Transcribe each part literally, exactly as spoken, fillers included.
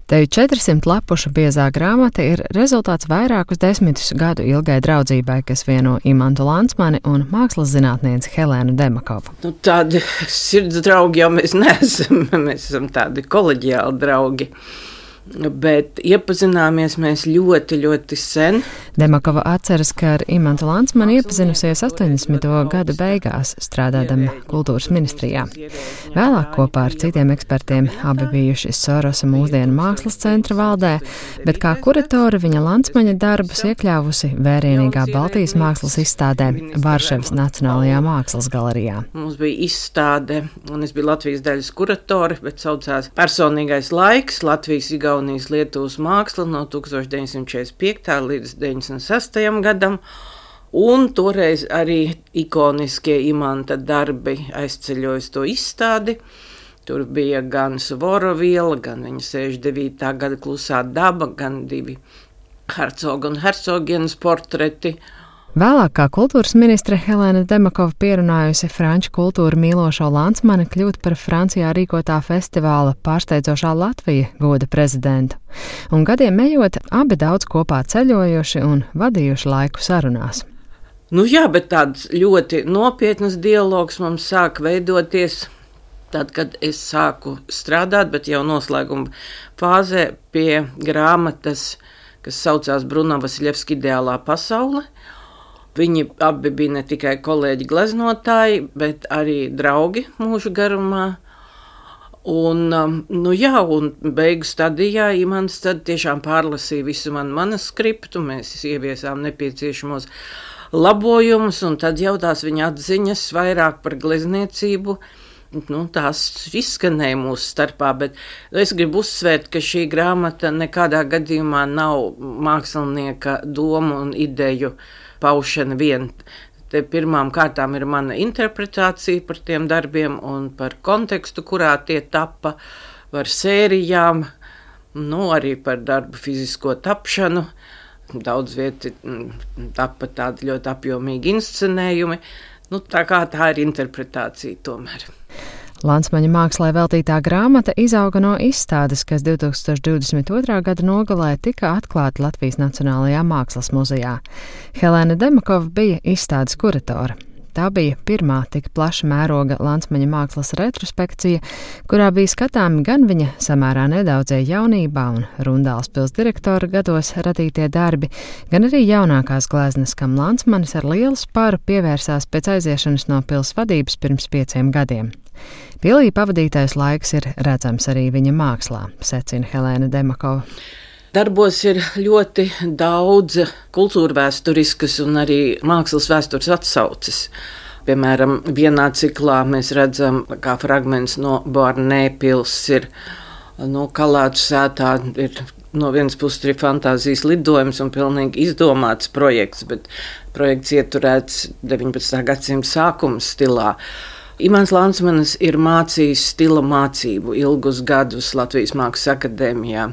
Teju četrsimt lapušu biezā grāmata ir rezultāts vairākus desmitus gadu ilgai draudzībai, kas vieno Imantu Lansmani un mākslas zinātnieci Helēnu Demakovu. Nu, tādi sirds draugi jau mēs neesam, mēs esam tādi koleģiāli draugi. Bet iepazināmies mēs ļoti, ļoti sen. Demakova atceras, ka ar Imantu Lansmani iepazinusies astoņdesmito gadu beigās, strādādama kultūras ministrijā. Vēlāk kopā ar citiem ekspertiem abi bijuši Sorosa mūsdienu mākslas centra valdē, bet kā kuratori viņa Lansmaņa darbus iekļāvusi vērienīgā Baltijas mākslas izstādē Varšavas Nacionālajā mākslas galerijā. Mums bija izstāde, un es biju Latvijas daļas kuratori, bet saucās Personīgais laiks, Latvijas Igaunijas Lietuvas māksla no tūkstoš deviņsimt četrdesmit piektā līdz deviņdesmit sastajam gadam, un toreiz arī ikoniskie Imanta darbi aizceļojas to izstādi. Tur bija gan Suvoroviela, gan viņa sešdesmit devītā gada Klusā daba, gan divi hercoga un hercogienes portreti. Vēlāk kā kultūras ministre Helēna Demakova pierunājusi franču kultūru mīlošo Lansmani kļūt par Francijā rīkotā festivāla Pārsteidzošā Latvija goda prezidentu. Un gadiem ejot, abi daudz kopā ceļojuši un vadījuši laiku sarunās. Nu jā, bet tāds ļoti nopietnas dialogs mums sāk veidoties tad, kad es sāku strādāt, bet jau noslēguma fāzē pie grāmatas, kas saucās Bruno Vasiljevska Ideālā pasaule. Viņi abi bija ne tikai kolēģi gleznotāji, bet arī draugi mūža garumā. Un, nu jā, un beigu stadijā Imants tad tiešām pārlasīja visu manu manuskriptu, mēs ieviesām nepieciešamos labojumus, un tad jau tās viņa atziņas vairāk par glezniecību, nu, tās izskanēja mūsu starpā, bet es gribu uzsvērt, ka šī grāmata nekādā gadījumā nav mākslinieka domu un ideju paušana vien. Te pirmām kārtām ir mana interpretācija par tiem darbiem un par kontekstu, kurā tie tapa, par sērijām, nu, arī par darbu fizisko tapšanu. Daudz vieti tapa tādi ļoti apjomīgi inscenējumi. Nu, tā kā tā ir interpretācija tomēr. Lansmaņa mākslai veltītā grāmata izauga no izstādes, kas divtūkstoš divdesmit otrā gada nogalē tika atklāta Latvijas Nacionālajā mākslas muzejā. Helēna Demakova bija izstādes kuratore. Tā bija pirmā tik plaša mēroga Lansmaņa mākslas retrospekcija, kurā bija skatāmi gan viņa samērā nedaudzie jaunībā un Rundāls pils direktora gados radītie darbi, gan arī jaunākās gleznas, kam Lansmanis ar lielu spāru pievērsās pēc aiziešanas no pils vadības pirms pieciem gadiem. Pilī pavadītais laiks ir redzams arī viņa mākslā, secina Helēna Demakova. Darbos ir ļoti daudz kultūrvēsturiskas un arī mākslas vēstures atsauces. Piemēram, vienā ciklā mēs redzam, kā fragments no Beauharnais pils ir no Kalāču sētā, ir no vienas puses ir fantāzijas lidojums un pilnīgi izdomāts projekts, bet projekts ieturēts deviņpadsmitā gadsimta sākuma stilā. Imants Lansmanis ir mācījis stila mācību ilgus gadus Latvijas Mākslas akadēmijā.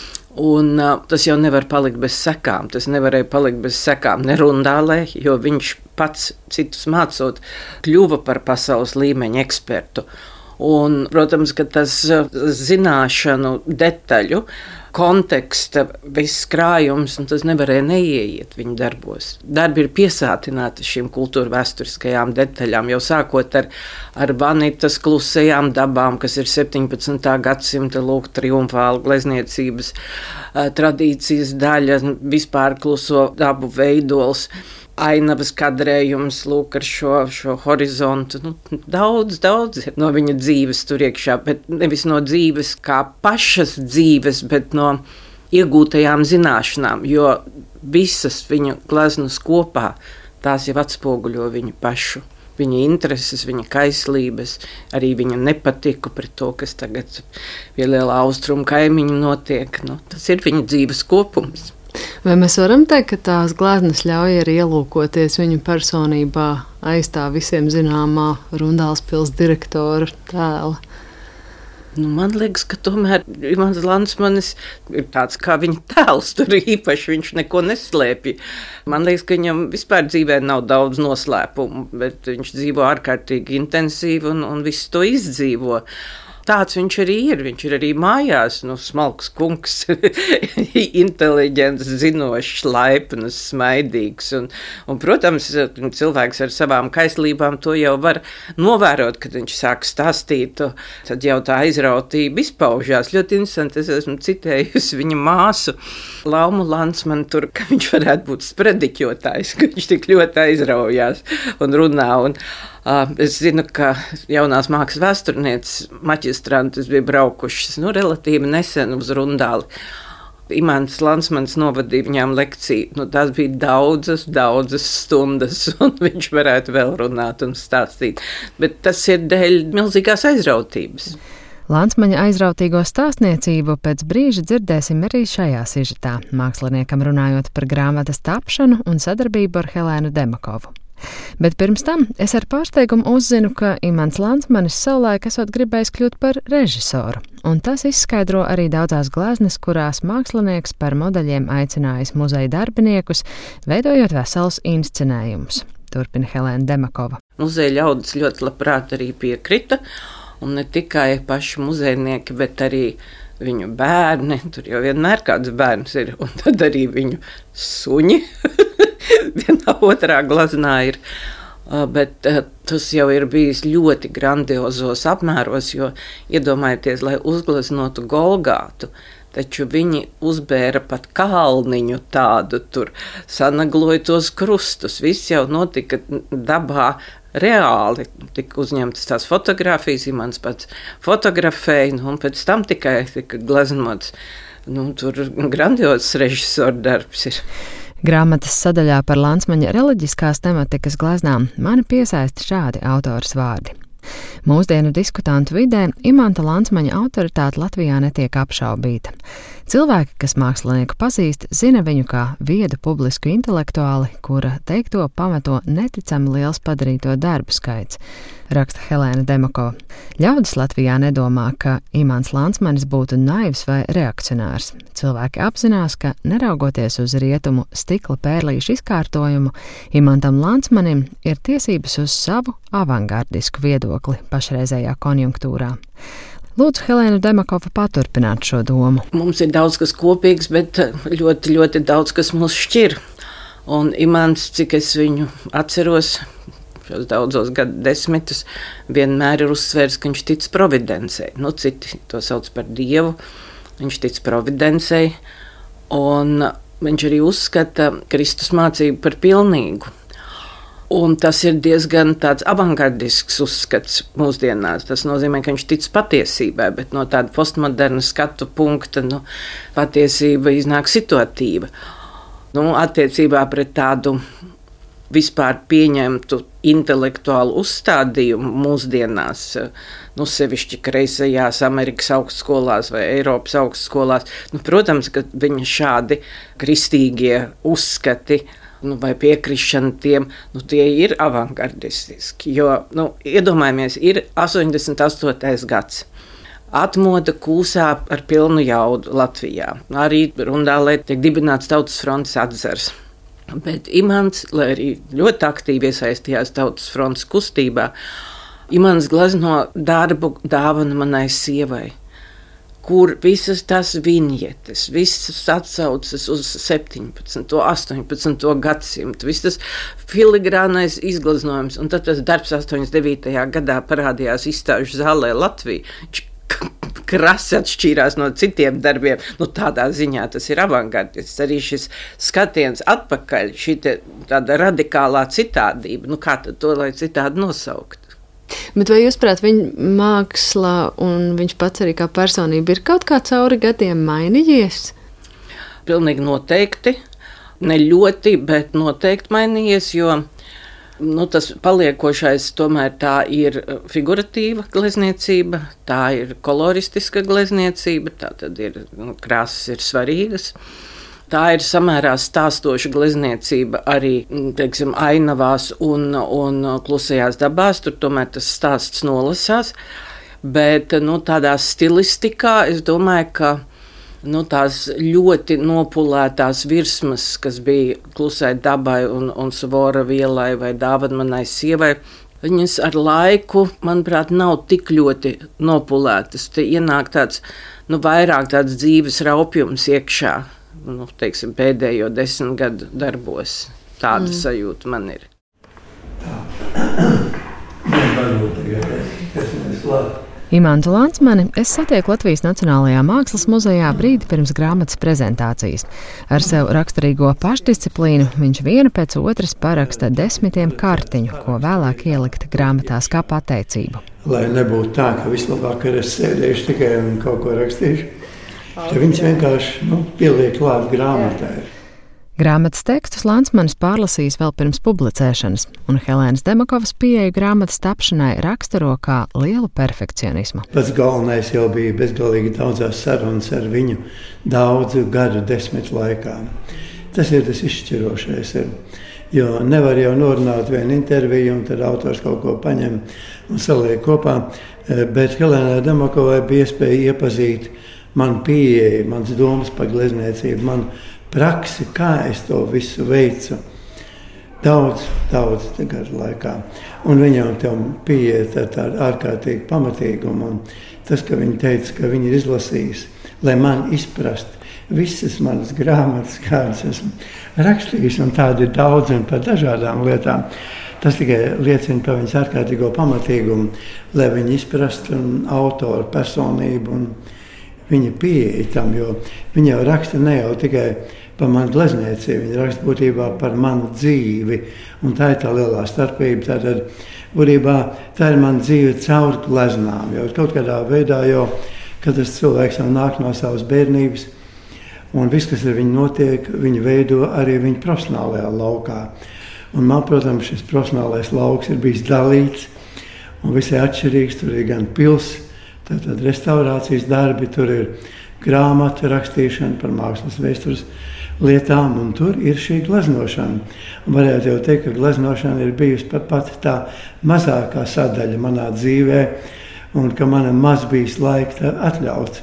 Un uh, tas jau nevar palikt bez sekām. Tas nevarēja palikt bez sekām ne Rundālē, jo viņš pats citus mācot kļuva par pasaules līmeņa ekspertu. Un, protams, ka tas zināšanu detaļu, konteksta, viss krājums, un tas nevarēja neieiet viņa darbos. Darbi ir piesātināti šīm kultūra vēsturiskajām detaļām, jau sākot ar, ar Vanitas klusajām dabām, kas ir septiņpadsmitā gadsimta lūk triumfāla glezniecības uh, tradīcijas daļa, vispār kluso dabu veidols. Ainavas kadrējums, lūk, ar šo, šo horizontu. Nu, daudz, daudz no viņa dzīves tur iekšā, bet nevis no dzīves kā pašas dzīves, bet no iegūtajām zināšanām, jo visas viņa gleznas kopā tās jau atspoguļo viņu pašu. Viņa intereses, viņa kaislības, arī viņa nepatiku pret to, kas tagad pie lielā austrumu kaimiņu notiek. Nu, tas ir viņa dzīves kopums. Vai mēs varam teikt, ka tās gleznas ļauj arī ielūkoties viņa personībā aiz tā visiem zināmā Rundāls pils direktora tēla? Nu, man liekas, ka tomēr Imants Lansmanis ir tāds kā viņa tēls, tur īpaši viņš neko neslēpj. Man liekas, ka viņam vispār dzīvē nav daudz noslēpumu, bet viņš dzīvo ārkārtīgi intensīvi un, un visu to izdzīvo. tāds viņš arī ir. Viņš ir arī mājās, nu, smalks kungs, inteliģents, zinošs, laipns, smaidīgs. Un, un, protams, cilvēks ar savām kaislībām to jau var novērot, kad viņš sāk stāstīt. Tad jau tā aizrautība izpaužās. Ļoti interesanti, es esmu citējusi viņa māsu Laumu Lansmanu tur, ka viņš varētu būt sprediķotājs, ka viņš tik ļoti aizraujās un runā. Un, uh, es zinu, ka jaunās mākslas vēsturnieces maģistrantes bija braukušas, nu, relatīvi nesen uz Rundāli. Imants Lansmans novadīja viņām lekciju. Nu, tās bija daudzas, daudzas stundas, un viņš varētu vēl runāt un stāstīt. Bet tas ir dēļ milzīgās aizrautības. Lansmaņa aizrautīgo stāstniecību pēc brīža dzirdēsim arī šajā sižetā, māksliniekam runājot par grāmatas tapšanu un sadarbību ar Helēnu Demakovu. Bet pirms tam es ar pārsteigumu uzzinu, ka Imants Lansmanis savulaik esot gribējis kļūt par režisoru, un tas izskaidro arī daudzās gleznes, kurās mākslinieks par modeļiem aicinājis muzeja darbiniekus, veidojot veselus inscenējumus. Turpina Helēna Demakova. Muzeja ļaudis ļoti labprāt arī piekrita. Un ne tikai paši muzejnieki, bet arī viņu bērni. Tur jau vienmēr kāds bērns ir, un tad arī viņu suņi. Vienā otrā glaznā ir. Bet tas jau ir bijis ļoti grandiozos apmēros, jo iedomājieties, lai uzgleznotu Golgātu, taču viņi uzbēra pat kalniņu tādu, tur sanagloja tos krustus. Viss jau notika dabā. Reāli tika uzņemtas tās fotogrāfijas, Imants pats fotografēja, nu, un pēc tam tikai tika gleznots. Nu, tur grandiozs režisora darbs ir. Grāmatas sadaļā par Lansmaņa reliģiskās tematikas gleznām mani piesaista šādi autors vārdi. Mūsdienu diskutantu vidē Imanta Lansmaņa autoritāte Latvijā netiek apšaubīta. Cilvēki, kas mākslinieku pazīst, zina viņu kā viedu publisku intelektuāli, kura teikto pamato neticami liels padarīto darbu skaits, raksta Helēna Demakova. Ļaudis Latvijā nedomā, ka Imants Lansmanis būtu naivs vai reakcionārs. Cilvēki apzinās, ka neraugoties uz rietumu stikla pērlīšu izkārtojumu, Imantam Lansmanim ir tiesības uz savu avangardisku viedokli pašreizējā konjunktūrā. Lūdzu, Helēnu Demakovu paturpināt šo domu. Mums ir daudz kas kopīgs, bet ļoti, ļoti daudz kas mūs šķir. Un Imants, cik es viņu atceros, šos daudzos gadu desmitus, vienmēr ir uzsvērs, ka viņš tic providencei. Nu, citi to sauc par dievu, viņš tic providencei, un viņš arī uzskata Kristus mācību par pilnīgu. Un tas ir diezgan tāds avangardisks uzskats mūsdienās. Tas nozīmē, ka viņš tic patiesībai, bet no tāda postmoderna skatu punkta, nu, patiesība iznāk situatīva. Nu, attiecībā pret tādu vispār pieņemtu intelektuālu uzstādījumu mūsdienās, nu, sevišķi kreisajās Amerikas augstskolās vai Eiropas augstskolās, nu, protams, ka viņa šādi kristīgie uzskati, nu, vai piekrišana tiem, nu, tie ir avangardistiski, jo, nu, iedomājamies, ir astoņdesmit astotais gads. Atmoda kūsā ar pilnu jaudu Latvijā. Arī Rundālē tiek dibināts Tautas frontes atzars. Bet Imants, lai arī ļoti aktīvi iesaistījās Tautas frontes kustībā, Imants glezno darbu Dāvana manai sievai, kur visas tās viņietes, visas atsaucas uz septiņpadsmito, astoņpadsmito gadsimtu, viss tas filigrānais izgleznojums, un tad tas darbs astoņdesmit devītajā gadā parādījās izstāžu zālē Latvijā. Viņš krasi atšķīrās no citiem darbiem. Nu, tādā ziņā tas ir avangardists. Arī šis skatiens atpakaļ, šī tāda radikālā citādība, nu kā tad to lai citādi nosaukt? Bet vai jūs prāt, viņa mākslā un viņš pats arī kā personība ir kaut kā cauri gadiem mainījies? Pilnīgi noteikti. Ne ļoti, bet noteikti mainījies, jo nu, tas paliekošais tomēr tā ir figuratīva glezniecība, tā ir koloristiska glezniecība, tā tad ir, nu, krāsas ir svarīgas. Tā ir samērā stāstoša glezniecība arī, teiksim, ainavās un, un klusajās dabās, tur tomēr tas stāsts nolasās, bet, nu, tādā stilistikā es domāju, ka, nu, tās ļoti nopulētās virsmas, kas bija klusai dabai un, un Svora vielai vai Dāvana manai sievai, Viņas ar laiku, manuprāt, nav tik ļoti nopulētas. Te ienāk tāds, nu, vairāk tāds dzīves raupjums iekšā, nu, teiksim, pēdējo desmit gadu darbos. Tāda mm. sajūta man ir. Imantu Lansmani es satieku Latvijas Nacionālajā Mākslas muzejā brīdi pirms grāmatas prezentācijas. Ar sev raksturīgo pašdisciplīnu viņš vienu pēc otras paraksta desmitiem kartiņu, ko vēlāk ielikt grāmatās kā pateicību. Lai nebūtu tā, ka visu vakar es sēdēšu tikai un kaut ko rakstīšu, tad viņš vienkārši nu, pieliek klāt grāmatai. Grāmatas tekstus Lansmanis pārlasījis vēl pirms publicēšanas, un Helēnas Demakovas pieeju grāmatas tapšanai raksturo kā lielu perfekcionismu. Pats galvenais jau bija bezgalīgi daudzās sarunas ar viņu daudzu gadu desmitu laikā. Tas ir tas izšķirošais. Jo nevar jau norunāt vienu interviju, un tad autors kaut ko paņem un saliek kopā. Bet Helēnai Demakovai bija iespēja iepazīt manu pieeju, mans domas par glezniecību, manu praksi, kā es to visu veicu. Daudz, daudz gadu laikā. Un viņam tam pieeja tāda ārkārtīgi pamatīguma. Un tas, ka viņi teica, ka viņi ir izlasījis, lai man izprast visas manas grāmatas, kādas esmu rakstījis, un tādi ir daudz un par dažādām lietām. Tas tikai liecina par viņas ārkārtīgo pamatīgumu, lai viņi izprastu autoru personību un viņa pieeja tam, jo viņa jau raksta ne jau tikai par manu glezniecību, viņa raksta būtībā par manu dzīvi, un tā ir tā lielā starpība. Tātad, būtībā, tā ir mana dzīve caur gleznām, jo kaut kādā veidā jau katrs cilvēks jau nāk no savas bērnības, un viss, kas ar viņu notiek, viņa veido arī viņa profesionālajā laukā. Un man, protams, šis profesionālais lauks ir bijis dalīts, un visai atšķirīgs, tur ir gan pils, tātad restaurācijas darbi, tur ir grāmatu rakstīšana par mākslas vēstures lietām, un tur ir šī gleznošana. Un varētu jau teikt, ka gleznošana ir bijusi pat, pat tā mazākā sadaļa manā dzīvē, un ka manam maz bijis laika atļauts.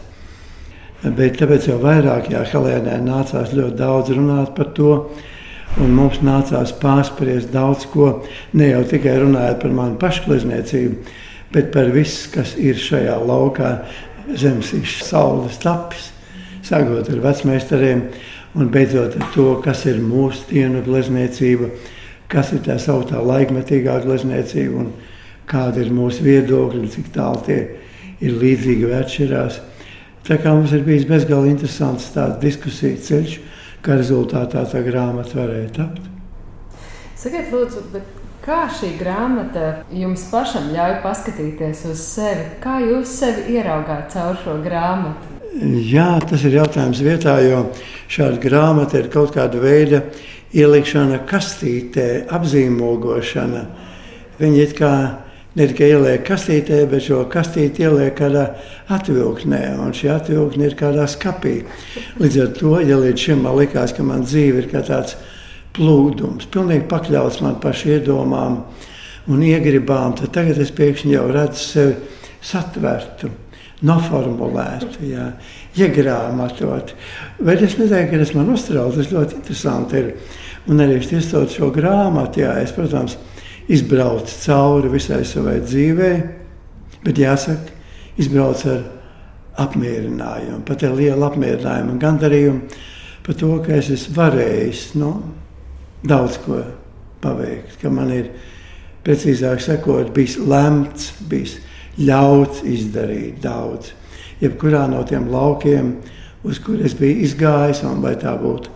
Bet tāpēc jau vairāk, jā, Helēnai nācās ļoti daudz runāt par to, un mums nācās pārspriest daudz ko, ne jau tikai runājot par manu pašglezniecību, bet par viss, kas ir šajā laukā, zemsīšs saules tapis, sākot ar vecmeistariem un beidzot ar to, kas ir mūsu dienu glezniecība, kas ir tā sauktā laikmetīgā glezniecība un kāda ir mūsu viedokļi, cik tālu tie ir līdzīgi vai atšķirās. Tā kā mums ir bijis bezgalīgi interesants tāds diskusija ceļš, kā rezultātā tā grāmata varēja tapt. Sakiet, lūdzu, bet kā šī grāmata jums pašam ļauj paskatīties uz sevi? Kā jūs sevi ieraugāt caur šo grāmatu? Jā, tas ir jautājums vietā, jo šāda grāmata ir kaut kāda veida ielikšana kastītē, apzīmogošana. Viņi it kā ne tikai ieliek kastītē, bet šo kastīti ieliek kādā atvilknē, un šī atvilkne ir kādā skapī. Līdz ar to, ja līdz šim man likās, ka man dzīve ir kā tāds plūdums, pilnīgi pakļauts man pašu iedomām un iegribām, tad tagad es pēkšņi jau redzu sevi satvertu, noformulētu, jā, iegrāmatot. Bet es neteiktu, ka tas man uztrauc, tas ļoti interesanti ir. Un arī tiestot šo grāmatu, jā, es, protams, izbraucu cauri visai savai dzīvei, bet jāsaka, izbraucu ar apmierinājumu, pat ar lielu apmierinājumu un gandarījumu par to, ka es esmu varējis, nu, daudz ko paveikt, ka man ir, precīzāk sakot, bijis lemts, bijis ļauts izdarīt daudz. Jebkurā no tiem laukiem, uz kur es biju izgājis, un vai tā būtu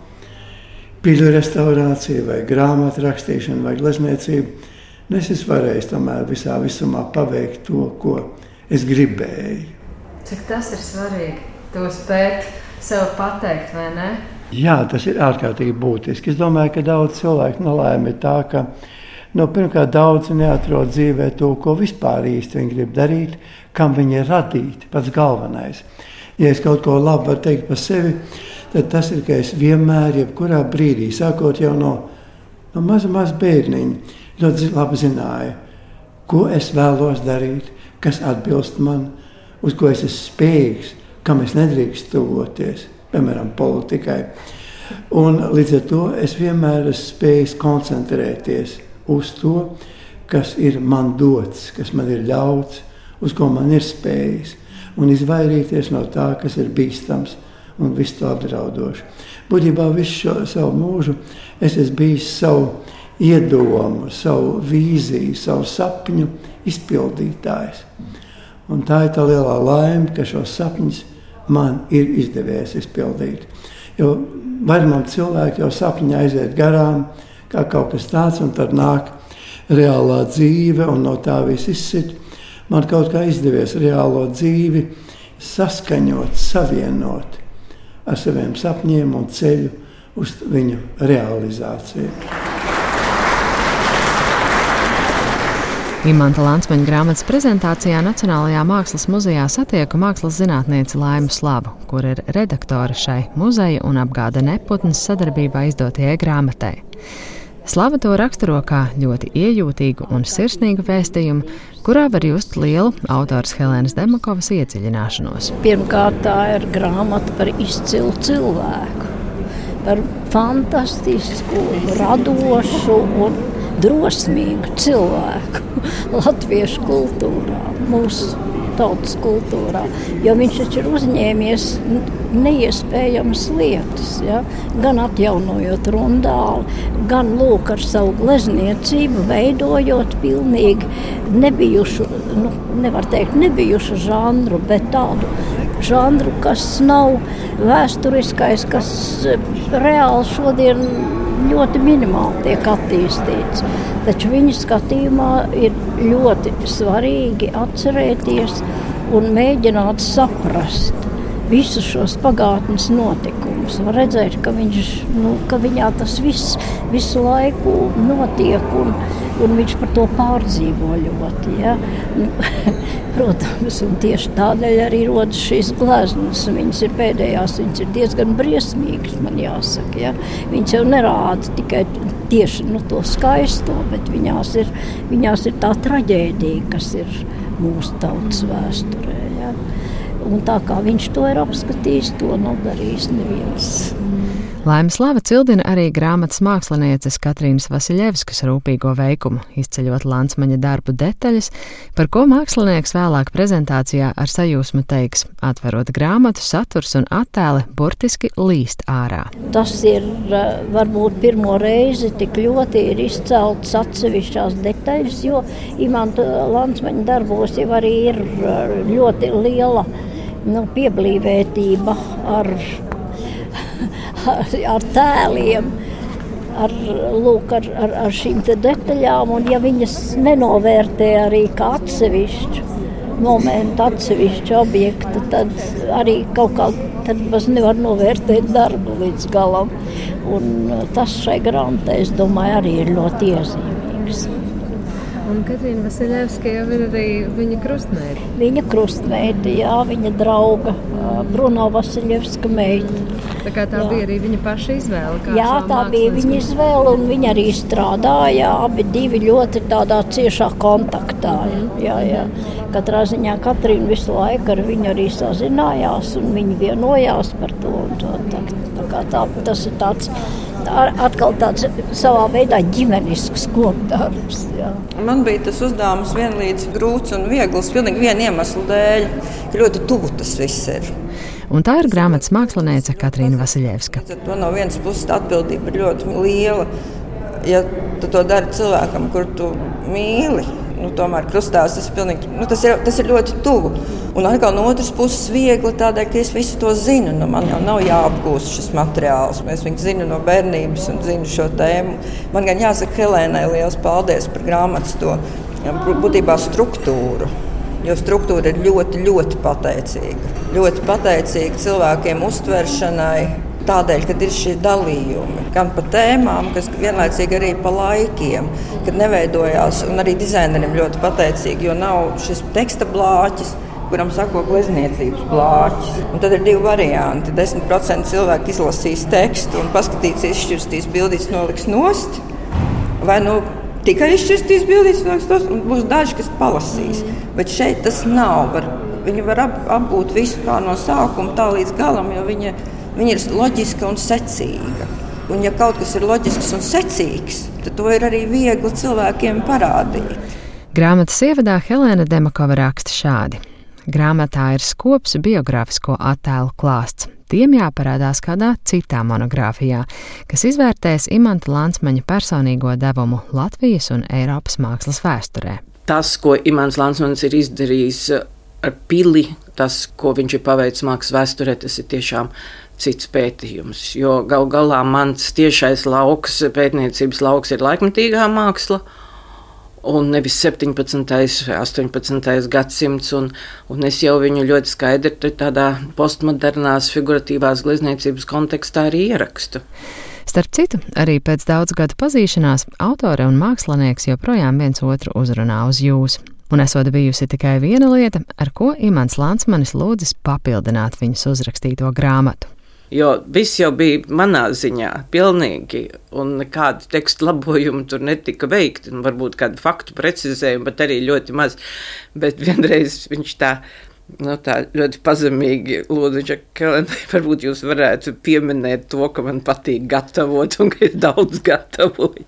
piļu restaurācija, vai grāmatu rakstīšana, vai glezniecība, es esmu varējis tomēr visā visumā paveikt to, ko es gribēju. Cik tas ir svarīgi, to spēt sev pateikt, vai ne? Jā, tas ir ārkārtīgi būtiski. Es domāju, ka daudz cilvēku nelaime ir tā, ka nu, pirmkārt daudz neatrod dzīvē to, ko vispār īsti viņi grib darīt, kam viņi ir radīti, pats galvenais. Ja es kaut ko labu varu teikt par sevi, tad tas ir, ka es vienmēr, jebkurā brīdī, sākot jau no, no maza, maza bērniņa, ļoti labi zināju, ko es vēlos darīt, kas atbilst man, uz ko es esmu spējīgs, kam es nedrīkst tuvoties, piemēram, politikai. Un līdz ar to es vienmēr esmu spējis koncentrēties uz to, kas ir man dots, kas man ir ļauts, uz ko man ir spējis, un izvairīties no tā, kas ir bīstams un visu to apdraudoši. Būtībā visu šo savu mūžu es esmu bijis savu iedomu, savu vīziju, savu sapņu izpildītājs. Un tā ir tā lielā laime, ka šos sapņus man ir izdevies izpildīt. Jo vairumam cilvēki jau sapņi aiziet garām, kā kaut kas tāds, un tad nāk reālā dzīve, un no tā viss izsit. Man kaut kā izdevies reālo dzīvi saskaņot, savienot ar saviem sapņiem un ceļu uz viņu realizāciju. Imanta Lansmaņa grāmatas prezentācijā Nacionālajā Mākslas muzejā satieku mākslas zinātnieci Laimu Slavu, kur ir redaktore šai muzeja un apgāda Neputnes sadarbībā izdotajai grāmatai. Slava to raksturo kā ļoti iejūtīgu un sirsnīgu vēstījumu, kurā var just lielu autors Helēnas Demakovas iedziļināšanos. Pirmkārt, tā ir grāmata par izcilu cilvēku, par fantastisku, radošu un drosmīgu cilvēku latviešu kultūrā, mūsu tautas kultūrā, jo viņš taču ir uzņēmies neiespējamas lietas, ja? Gan atjaunojot Rundāli, gan lūk ar savu glezniecību, veidojot pilnīgi nebijušu, nu, nevar teikt nebijušu žanru, bet tādu žanru, kas nav vēsturiskais, kas reāli šodien ļoti minimāli tiek attīstīts. Taču viņa skatījumā ir ļoti svarīgi atcerēties un mēģināt saprast visus šos pagātnes notikumus. Var redzēt, ka, viņš, nu, ka viņā tas viss visu laiku notiek un, un viņš par to pārdzīvo ļoti. Ja? Protams, un tieši tādēļ arī rodas šīs gleznas. Viņas ir pēdējās, viņas ir diezgan briesmīgas, man jāsaka. Ja? Viņas jau nerāda tikai tieši nu, to skaisto, bet viņās ir, viņās ir tā traģēdija, kas ir mūsu tautas vēsturē. Ja? Un tā kā viņš to ir apskatījis, to nav darījis neviens. Laima Slava cildina arī grāmatas mākslinieces Katrīnas Vasiļevskas rūpīgo veikumu, izceļot Lansmaņa darbu detaļas, par ko mākslinieks vēlāk prezentācijā ar sajūsmu teiks, atverot grāmatu, saturs un attēli burtiski līst ārā. Tas ir varbūt pirmo reizi tik ļoti ir izcelts atsevišķās detaļas, jo Imanta Lansmaņa darbos jau arī ir ļoti liela nu, pieblīvētība ar ar tēliem, ar, lūk, ar, ar, ar šīm te detaļām, un ja viņas nenovērtē arī kā atsevišķu momentu, atsevišķu objektu, tad arī kaut kā tad maz nevar novērtēt darbu līdz galam. Un tas šai grāmatai, es domāju, arī ir ļoti iezīmīgs. Un Katrīna Vasiļevska jau ir arī viņa krustmeita. Viņa krustmeita, jā, viņa drauga, Bruno Vasiļevska meita. Tā kā tā jā. Bija arī viņa paša izvēle? Jā, tā bija viņa izvēle, un viņa arī strādāja, abi divi ļoti tādā ciešā kontaktā. Jā, jā. Katrā ziņā Katrīna visu laiku ar viņu arī sazinājās, un viņi vienojās par to. Un to tā, tā kā tā, tas ir tāds, atkal tāds savā veidā ģimenisks kopdarbs. Jā. Man bija tas uzdevums vienlīdz grūts un viegls, pilnīgi viena iemesla dēļ, ka ļoti tuvu tas viss ir. Un tā ir grāmatas māksliniece Katrīna Vasiļevska. To no vienas puses atbildība ir ļoti liela. Ja tu to dari cilvēkam, kur tu mīli, nu, tomēr krustās tas, pilnīgi, nu, tas, ir, tas ir ļoti tuvu. Un atkal no otras puses viegli tādēļ, ka es visu to zinu. Nu, man jau nav jāapgūst šis materiāls. Es viņu zinu no bērnības un zinu šo tēmu. Man gan jāsaka Helēnai liels paldies par grāmatas to būtībā struktūru. Jo struktūra ir ļoti, ļoti pateicīga. Ļoti pateicīga cilvēkiem uztveršanai, tādēļ, kad ir šie dalījumi. Gan pa tēmām, kas vienlaicīgi arī pa laikiem, kad neveidojās, un arī dizaineriem ļoti pateicīgi, jo nav šis teksta blāķis, kuram sako glezniecības blāķis. Un tad ir divi varianti. desmit procenti cilvēki izlasīs tekstu un paskatīsies, izšķirstīs bildītes, noliks nost, vai nu tikai izšķirstīs bildītes, noliks nost, un būs daži, kas palasīs. Bet šeit tas nav. Var, viņi var ap, apgūt visu kā no sākuma tā līdz galam, jo viņa, viņa ir loģiska un secīga. Un ja kaut kas ir loģisks un secīgs, tad to ir arī viegli cilvēkiem parādīt. Grāmatas ievadā Helēna Demakova raksta šādi. Grāmatā ir skops biogrāfisko attēlu klāsts. Tiem jāparādās kādā citā monogrāfijā, kas izvērtēs Imanta Lansmaņa personīgo devumu Latvijas un Eiropas mākslas vēsturē. Tas, ko Imants Lansmanis ir izdarījis ar pili, tas, ko viņš ir paveicis mākslas vēsturē, tas ir tiešām cits pētījums. Jo gal galā mans tiešais lauks, pētniecības lauks ir laikmetīgā māksla, un nevis septiņpadsmitais vai astoņpadsmitais gadsimts, un, un es jau viņu ļoti skaidri tādā postmodernās figuratīvās glezniecības kontekstā arī ierakstu. Starp citu, arī pēc daudz gadu pazīšanās autore un mākslinieks joprojām viens otru uzrunā uz jūs. Un esot bijusi tikai viena lieta, ar ko Imants Lansmanis lūdzis papildināt viņas uzrakstīto grāmatu. Jo viss jau bija manā ziņā, pilnīgi, un nekādu tekstu labojumu tur netika veikti, un varbūt kādu faktu precizējumu, bet arī ļoti maz. Bet vienreiz viņš tā, nu, tā ļoti pazemīgi lūdzu, ka varbūt jūs varētu pieminēt to, ka man patīk gatavot, un ka es daudz gatavoju.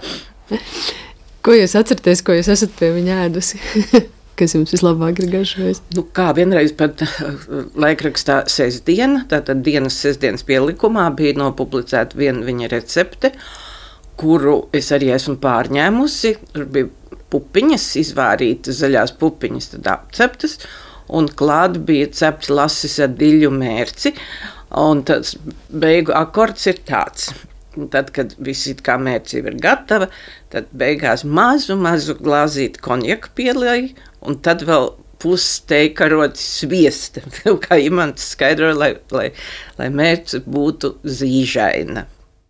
Ko jūs atceraties, ko jūs esat pie viņa ēdusi? Kas jums vislabāk ir garšojis? Nu, kā vienreiz pat laikrakstā Sestdiena, tātad dienas sestdienas pielikumā bija nopublicēta viena viņa recepte, kuru es arī esmu pārņēmusi. Tur bija pupiņas, izvārītas zaļās pupiņas, tad apceptas, un klāt bija cepts lasis ar diļu mērci, un tas beigu akords ir tāds. Tad, kad visi kā mērcība ir gatava, tad beigās mazu, mazu glāzīti konjaku pielieja, un tad vēl pussteikarotis sviesta, kā Imants skaidroja, lai, lai, lai mērce būtu zīžaina.